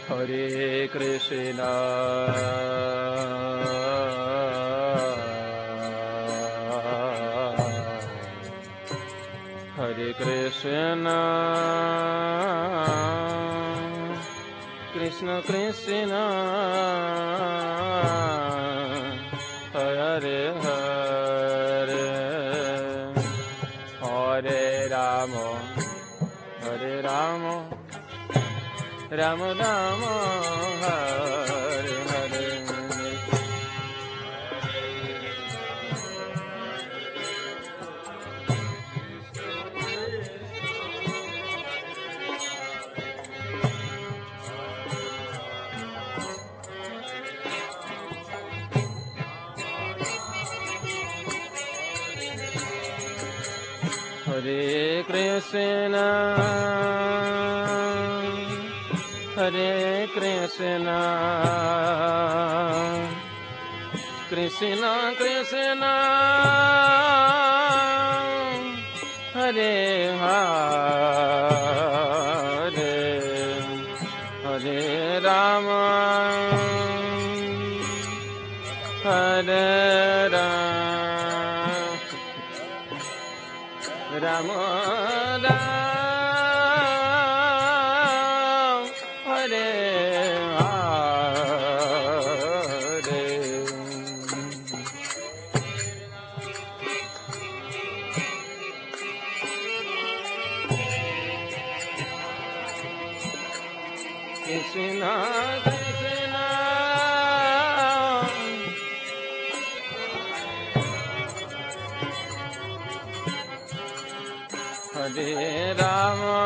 Hare Krishna Hare Krishna Krishna Krishna Hare Hare Hare Rama Hare Rama Rama Rama Hare Hare Hare Krishna Hare Krishna Krishna Krishna Hare Hare Hare Rama Hare Rama Rama Hare Hare Krishna Krishna Hare Rama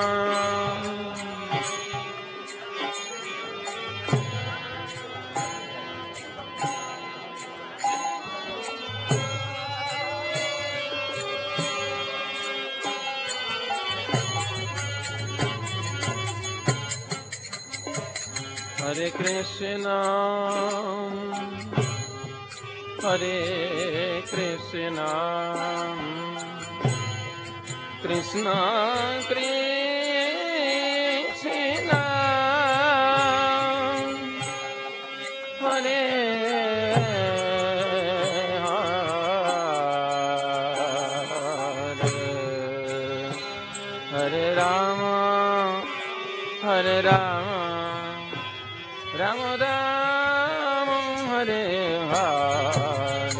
Hare Krishna Hare Krishna Krishna Krishna Hare Hare Hare Rama Hare Rama Rama Rama Hare Hare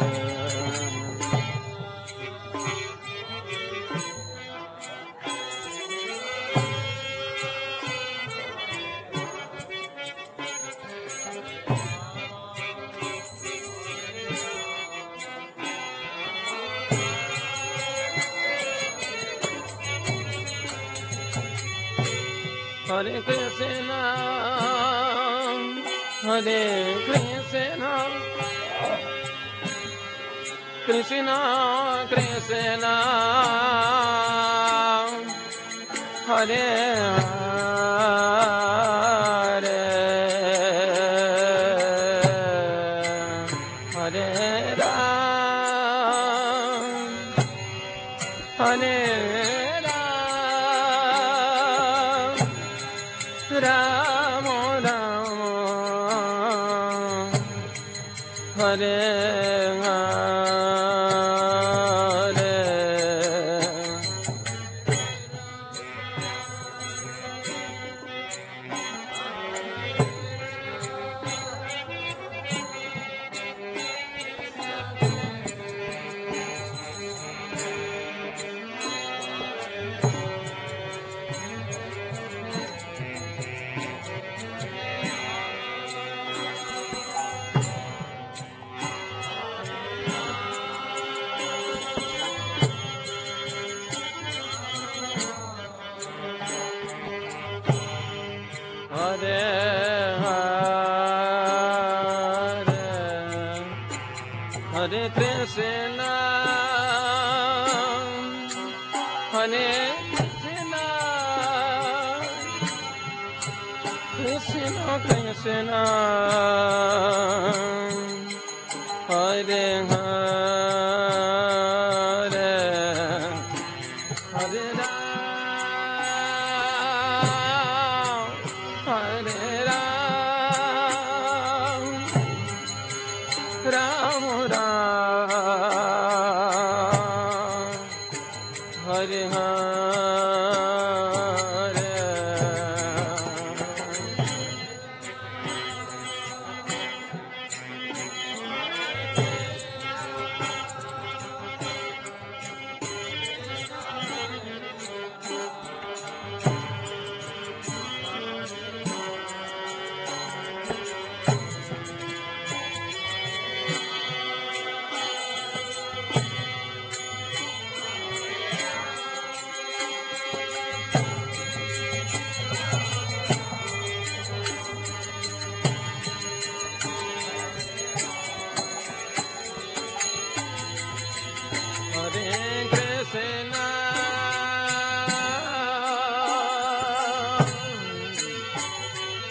Hare Krishna Hare Krishna Krishna Krishna Hare Hare Hare Rama Hare Rama Rama Hare Hare Hare Hare Hare Krishna Hare Krishna Krishna Krishna Hare Hare Hare Rama Hare Rama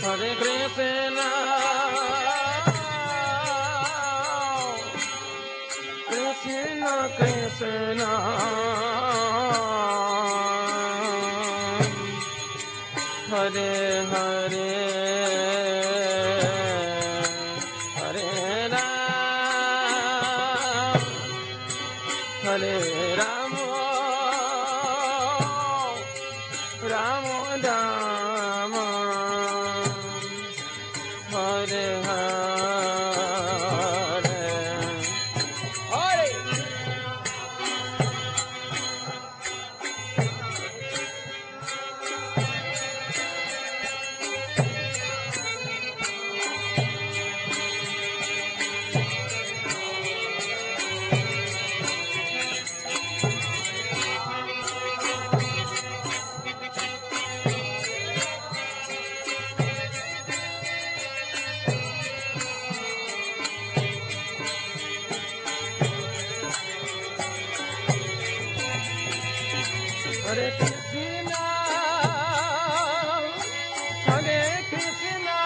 Hare Krishna, Krishna Krishna, Hare Hare, Hare Ram, Hare Ram, Ram Ram, Hare Hare, Hare. Hare Krishna, Hare Krishna,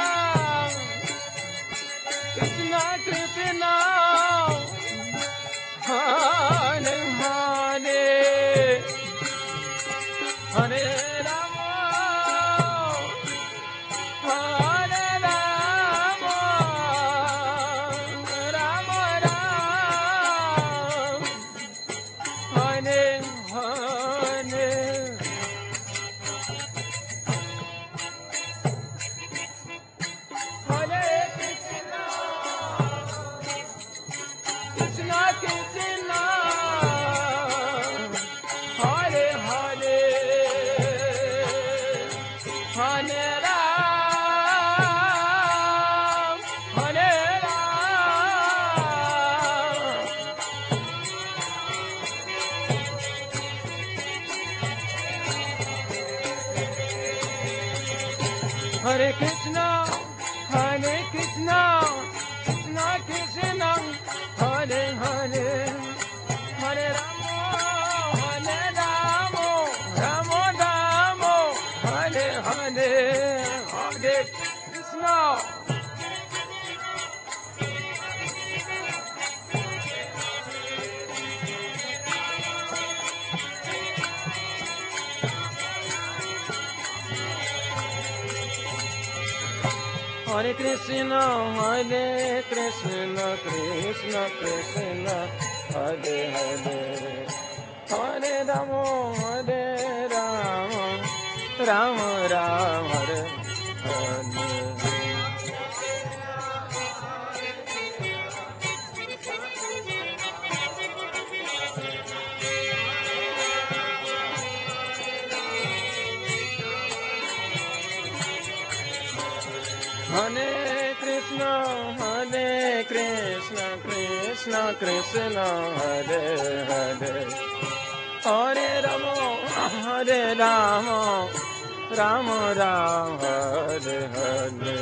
Krishna Krishna, Hare Hare, Hare Rama, Hare Rama, Rama Rama, Hare Hare. Hare Krishna, Krishna Krishna, Hare Hare, Hare Ram, Hare Ram. Hare Krishna, Hare Krishna, Krishna Krishna, Hare Hare, Hare Rama, Hare Rama, Rama Rama, Hare Hare, Hare Krishna. Hare Krishna, Hare Krishna, Krishna Krishna, Hare Hare, Hare Rama, Hare Rama, Rama Rama, Hare Hare. Hare Krishna, Hare Krishna, Krishna Krishna, Hare Hare, Hare Rama, Hare Rama, Rama Rama, Hare Hare.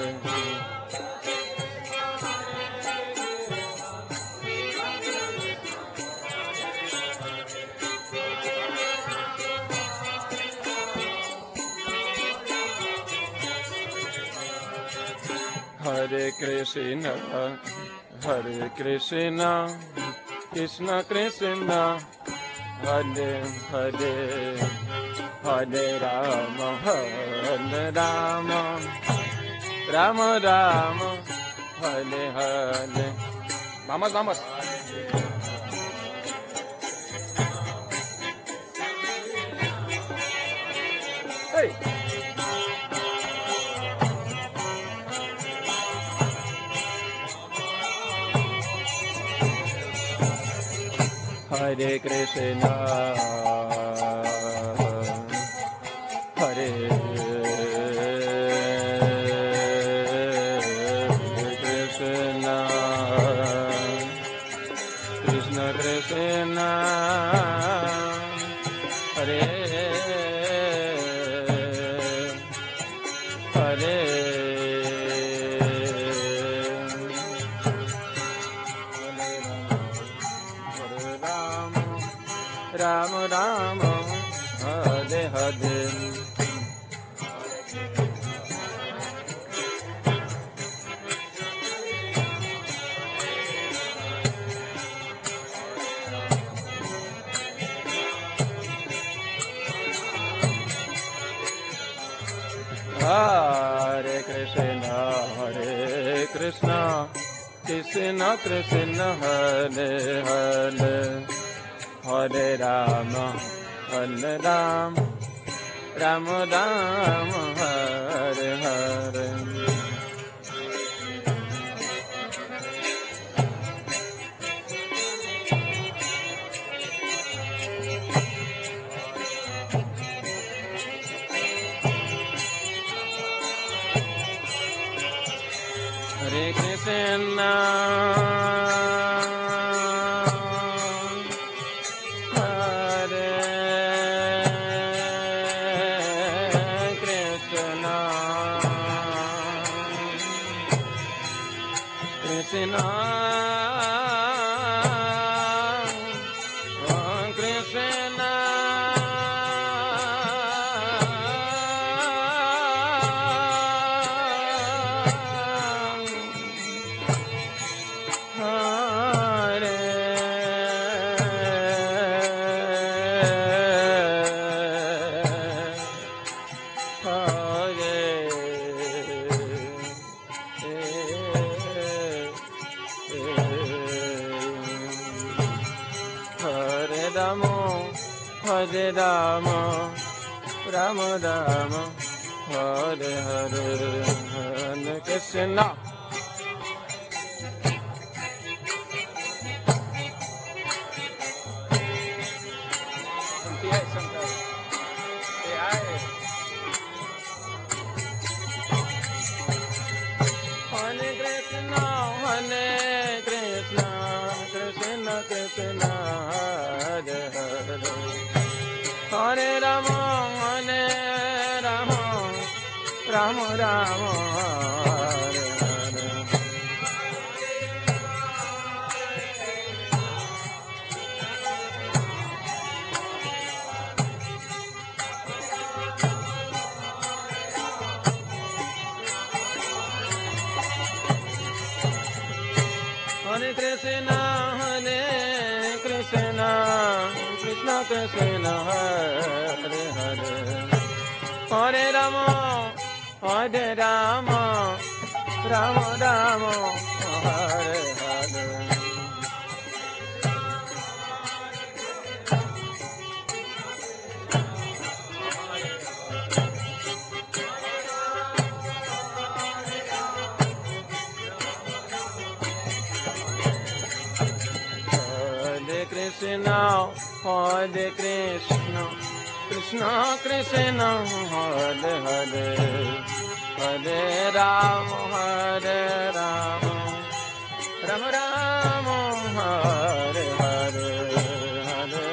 Hare Krishna, Hare Krishna, Krishna Krishna, Hare Hare, Hare Rama, Hare Rama, Rama Rama, Hare Hare. Vamos, vamos. Hey. Hare Krishna, Hare Krishna, Krishna Krishna, Hare Hare. Rama Rama, Hare Hare. Hare Krishna, Krishna Krishna, Hare Hare, Hare Rama, Rama Rama, Hare Hare. Hare Krishna, Hare Krishna, Krishna Krishna, Hare Rama, Rama Rama, Hare Hare, Hare Krishna. Hare Krishna, Hare Krishna, Krishna Krishna, Hare Hare, Hare Rama, Hare Rama, Rama Rama, Hare Hare. Hare Krishna, Hare Krishna, Krishna Krishna, Hare Hare, Hare Rama, Hare Rama, Rama Rama, Hare Hare. Hare Krishna, Hare Krishna, Krishna Krishna, Hare Hare, Hare Rama, Hare Rama, Rama Rama, Hare Hare, Hare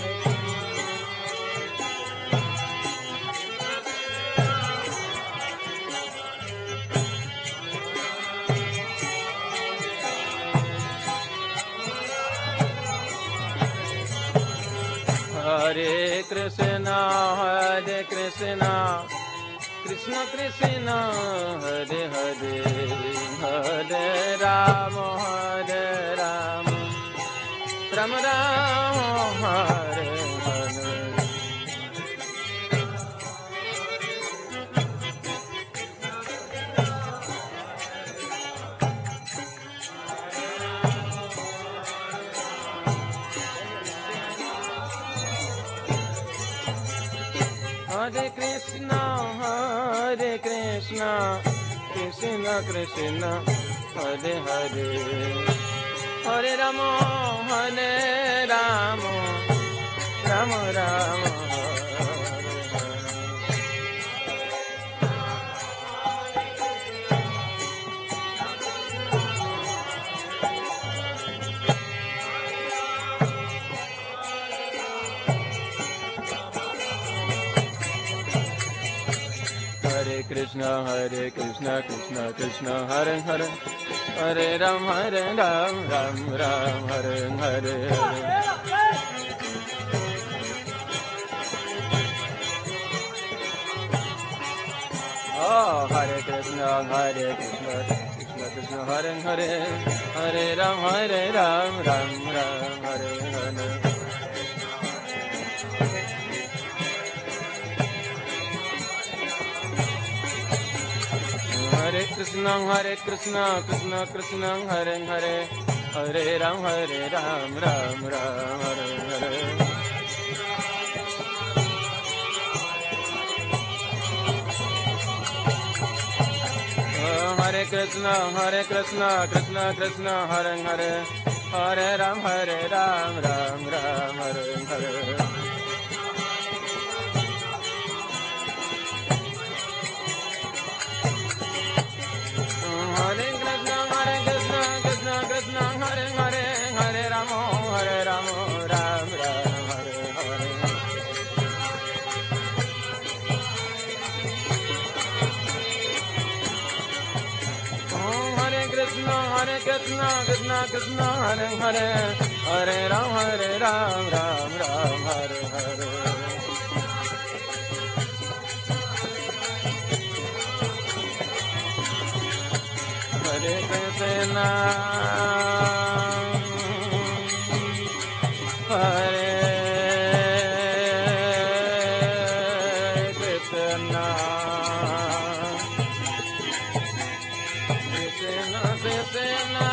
Hare Krishna, Hare Krishna, Krishna Krishna, Hare Hare, Hare Rama, Hare Rama, Rama Rama, Hare Hare. Hare Krishna, Krishna Krishna, Hare Hare, Hare Rama, Hare Rama, Rama Rama, Hare Krishna, Krishna Krishna, Hare Hare, Hare Ram, Ram Ram, Hare Hare. Oh, Hare Krishna, Krishna Krishna, Hare Hare, Hare Ram, Ram Ram, Hare Hare. Krishna Krishna Krishna Hare Hare Hare Ram Ram Ram Hare Hare Hare Krishna Krishna Krishna Hare Hare Hare Ram Ram Ram Hare Hare Krishna Hare Hare Hare Ramo Ram Ram Hare Hare Hare Krishna Krishna Krishna Hare Hare Hare Ram Ram Ram Hare Hare Hare Krishna Hare Krishna Krishna Krishna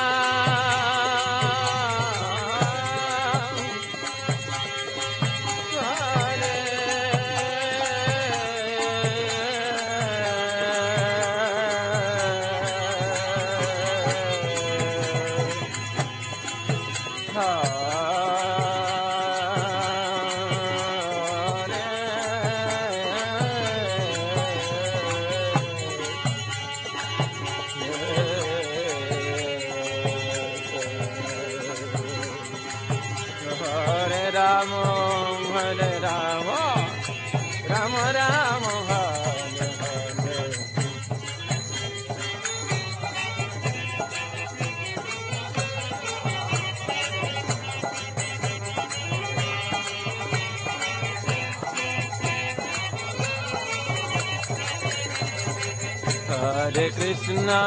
Hare Krishna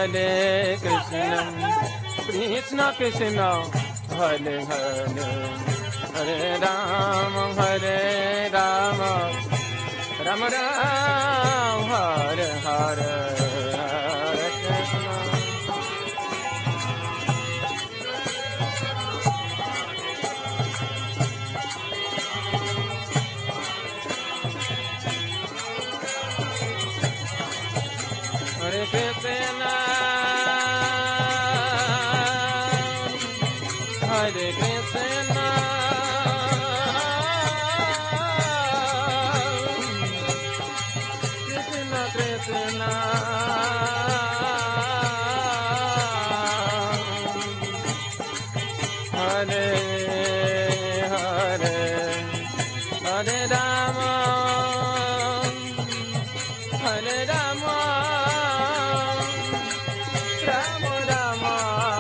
Krishna Krishna Hare Hare Hare Rama Rama Ram Hare Hare Hare Krishna Hare Krishna Hare Krishna Krishna Krishna Hare Hare Hare Rama Hare Rama Rama Rama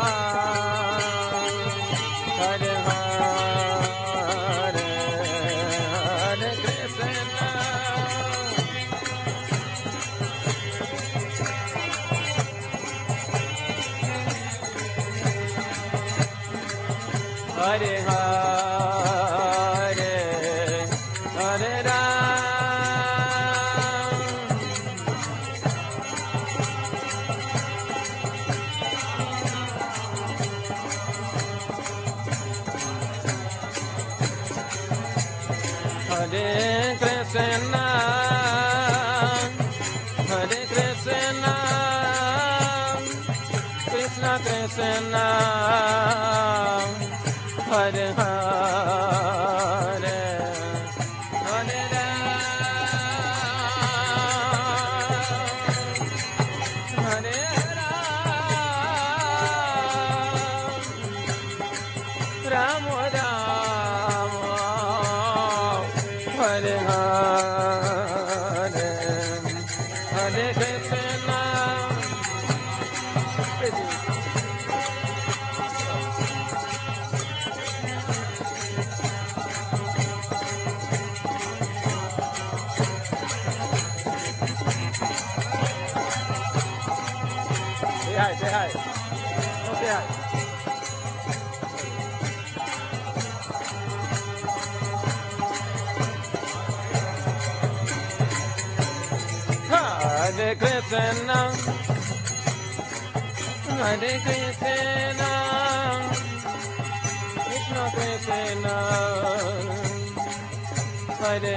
Hare Hare Hare Krishna Hare Hare Hare Hare Krishna Krishna Krishna Hare Hare Hare Ram Hare Ram Ram Hare Hare Hare Krishna Say hi. No, say hi. Hare Hare Krishna, Hare Krishna, Krishna Krishna, Hare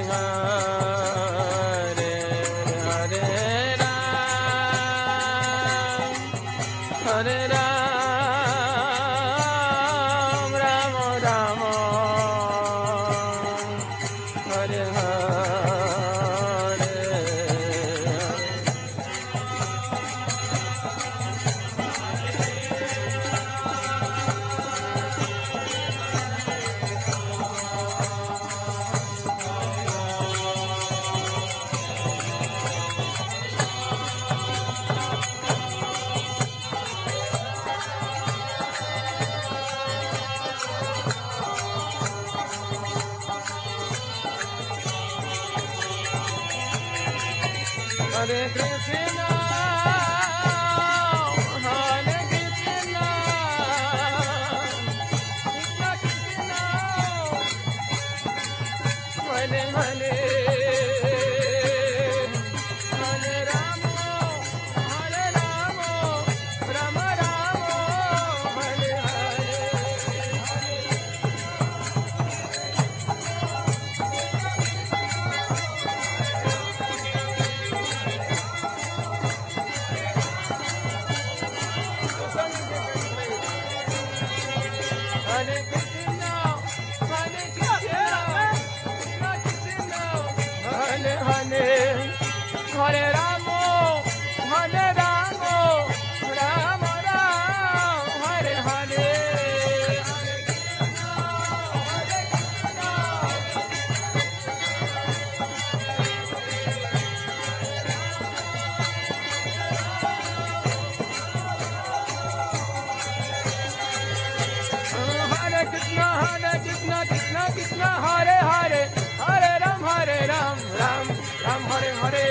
Hare, Hare Ram, Hare Ram, Ram Ram, Hare Hare. Hare Krishna, Hare Krishna, Krishna Krishna, Hare Hare, Hare Rama, Rama Rama, Hare Hare. Hare Krishna, Hare Krishna, Krishna Krishna, Hare Hare, Hare Rama, Rama Rama, Hare Hare. Hare Krishna, Krishna Krishna, Hare Hare, Hare Ram, Ram Ram, Hare Hare.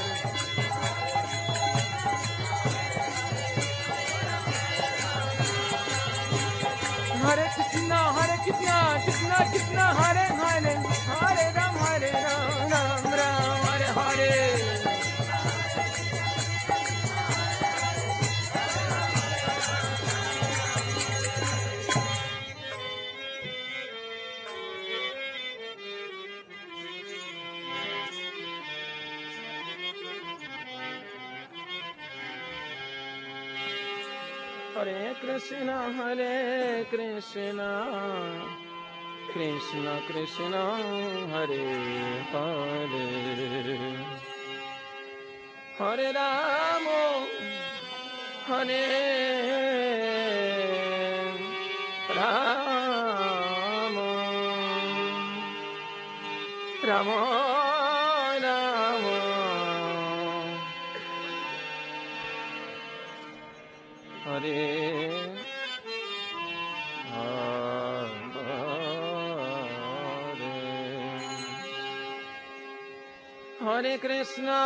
Hare Krishna, Krishna Krishna, Hare Hare, Hare Ram, Ram Ram, Hare Hare. Hare Krishna, Krishna Krishna, Hare Hare, Hare Rama, Hare Rama, Rama Rama, Hare Hare Krishna,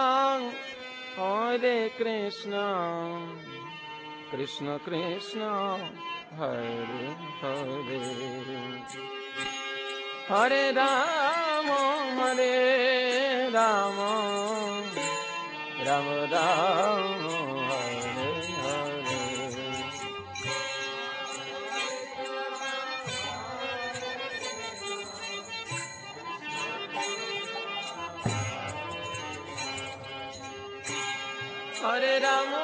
Krishna Krishna, Hare Hare, Hare Rama, Rama Rama, Hare Hare. Hare Rama,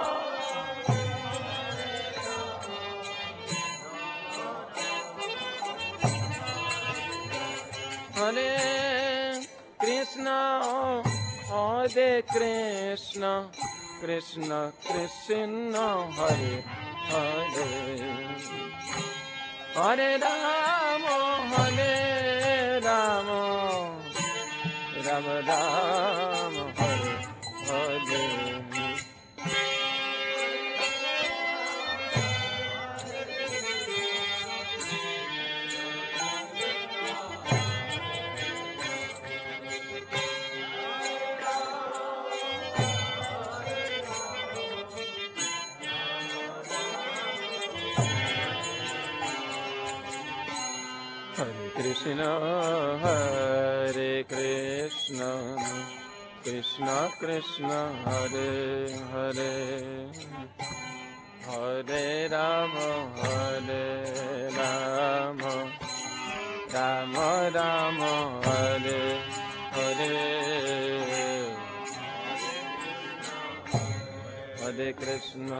Hare Krishna, Hare Krishna, Krishna Krishna, Hare Hare, Hare Rama, Rama Rama, Hare Hare. Hare Krishna, Krishna Krishna Hare Hare Hare Rama Rama Rama Hare Hare Hare Krishna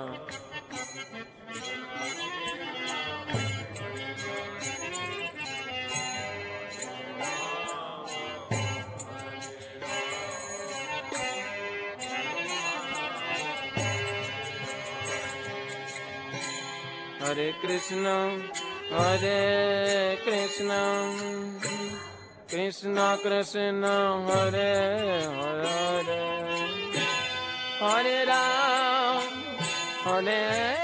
Hare Krishna Krishna Krishna Hare Hare Hare Rama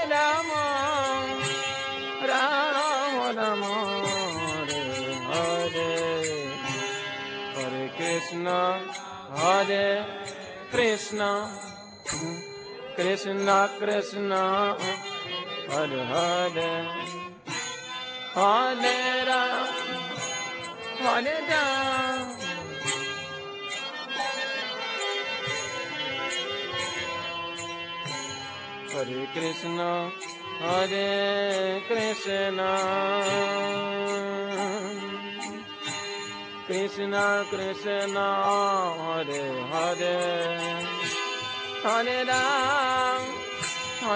Rama Rama Hare Hare Hare Krishna Krishna Krishna Hare Hare Hare Rama Hare Krishna Krishna Krishna Hare Hare Hare Rama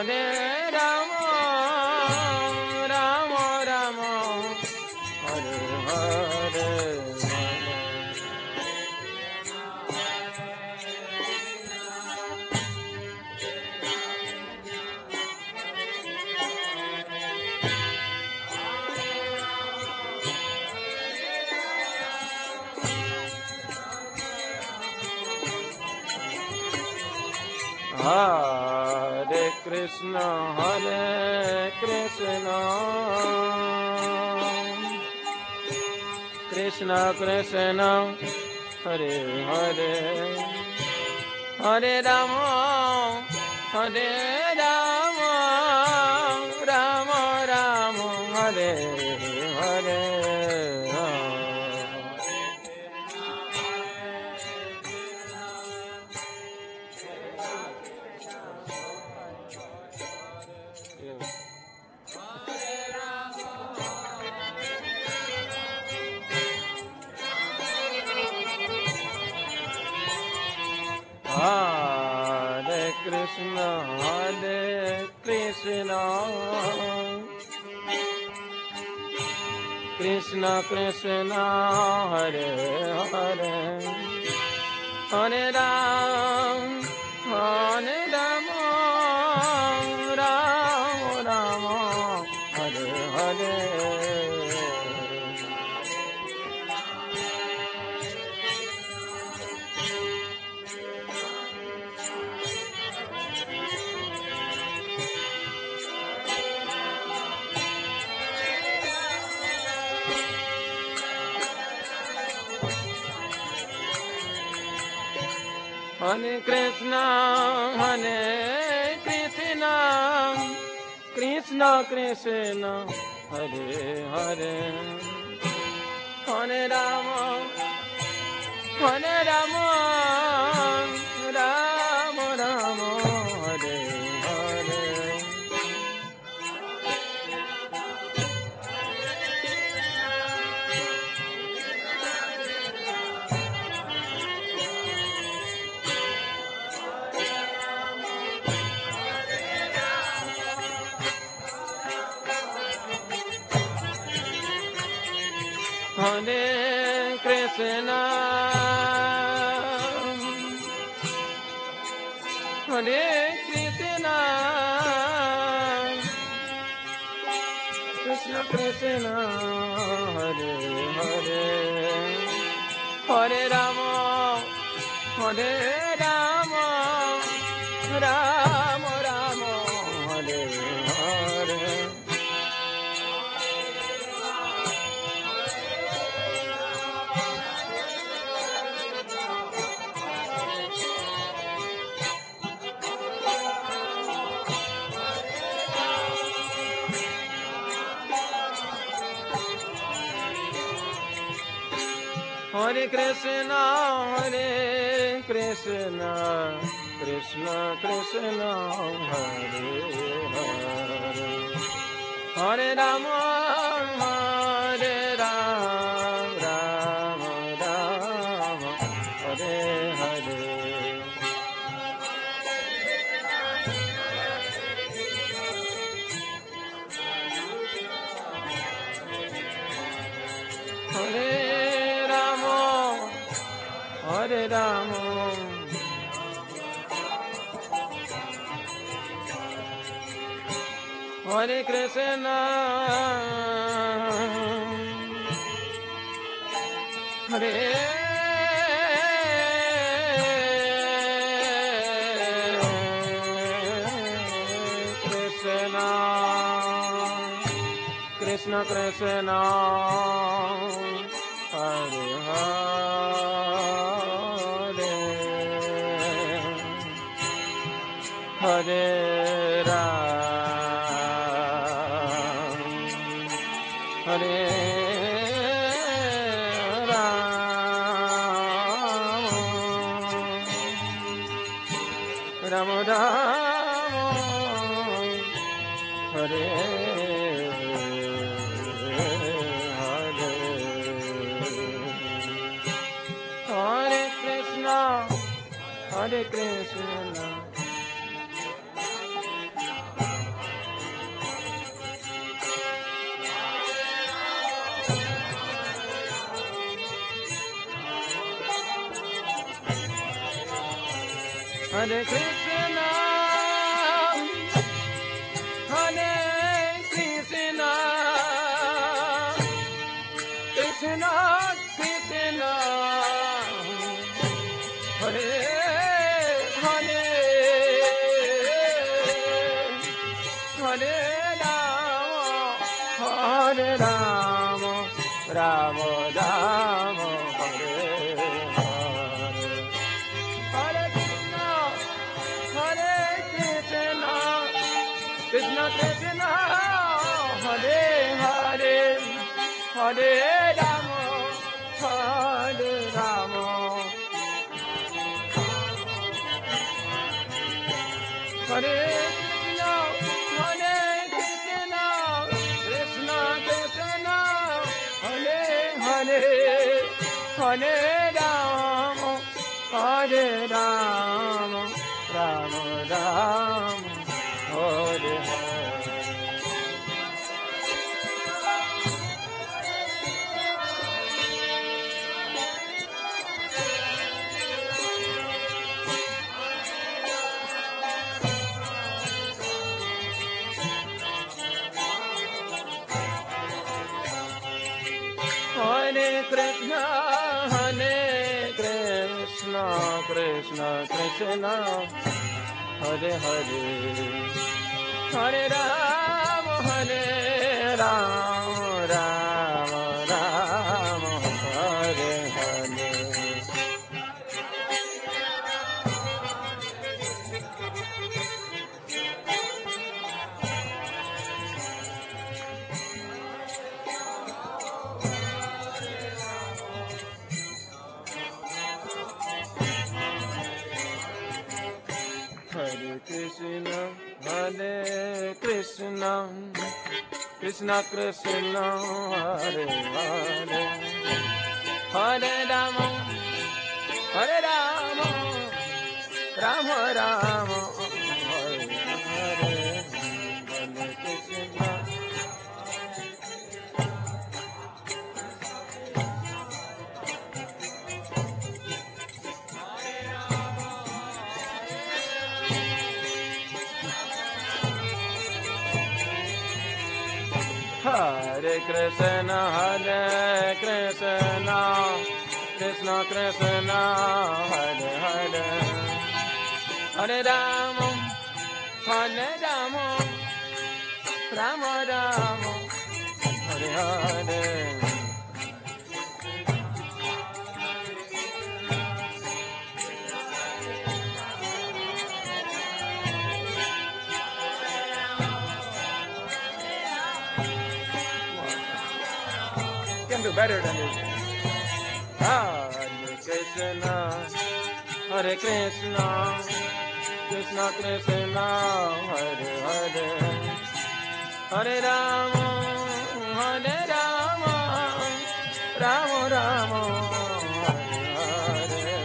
Rama Rama Hare Hare Hare Krishna Krishna Krishna Hare Hare Hare Rama Rama Rama Hare Hare Hare Krishna Krishna Krishna Hare Hare Hare Rama Rama Rama Hare Hare Hare Krishna Krishna Krishna Hare Hare Hare Rama Rama Rama Hare Hare Hare Krishna Krishna Krishna Hare Hare Hare Rama Rama Rama Hare Hare Hare Krishna Krishna, Krishna Krishna, Hare Hare, Hare Rama, Hare Rama, Rama Rama, Hare Hare. Hare Rama, Hare Rama, Hare Krishna, Hare Krishna, Krishna Krishna, Hare Hare, Hare Ram, Hare Ram, Ram Ram, Hare Hare, Hare Krishna, Hare Krishna, Hare Krishna, Hare Krishna, Krishna Krishna, Hare Hare, Hare Rama, Hare Rama, Rama Rama, Hare Hare, Hare Krishna, Hare Krishna, Krishna Krishna, Hare Hare, Hare Rama, Hare Rama, Hare Krishna, Hare Krishna, Krishna Krishna, Hare Hare, Hare Rama, Hare Rama, Rama Rama, Hare Hare. Hare Krishna, Hare Krishna, Krishna Krishna, Hare Hare, Hare Rama, Hare Rama, Rama Rama, Hare Hare. Hare Krishna, Hare Krishna, Krishna Krishna, Hare Hare, Hare Rama, Hare Rama, Rama Rama, Hare Hare, Hare Krishna. Hare Krishna, Hare Krishna, Krishna Krishna, Hare Hare, Hare Rama, Hare Rama, Rama Rama, Hare Hare. Do better than this. Hare Krishna, Hare Krishna, Krishna Krishna, Hare Hare, Hare Rama, Hare Rama, Rama Rama, Hare Hare.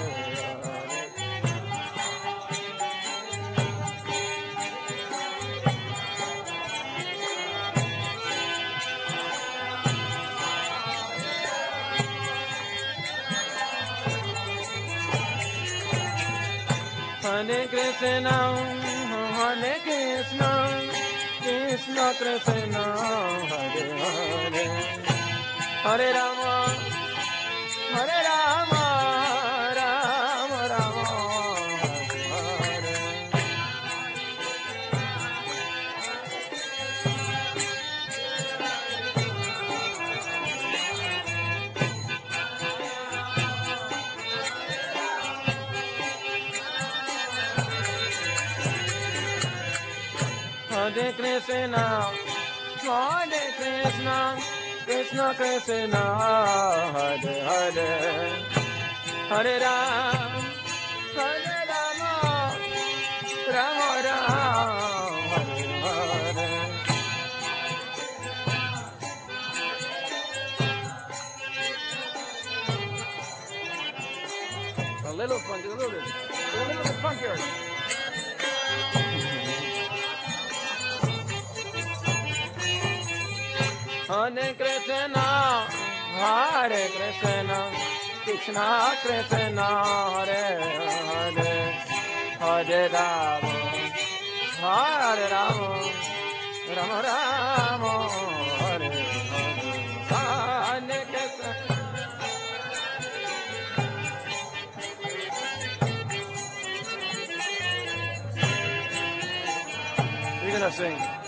Hare Krishna, Hare Krishna, Krishna Krishna, Hare Hare, Hare Rama, Hare Rama, Rama Rama, Hare Hare. Hare Krishna, Hare Krishna, Krishna Krishna, Hare Hare, Hare Rama, Hare Rama, Rama Rama, Hare Hare. A little funky, a little bit funkier. Hare Krishna, Hare Krishna, Krishna Krishna, Hare Hare, Hare Rama, Hare Rama, Rama Rama, Hare Hare, Hare Krishna. You're gonna sing.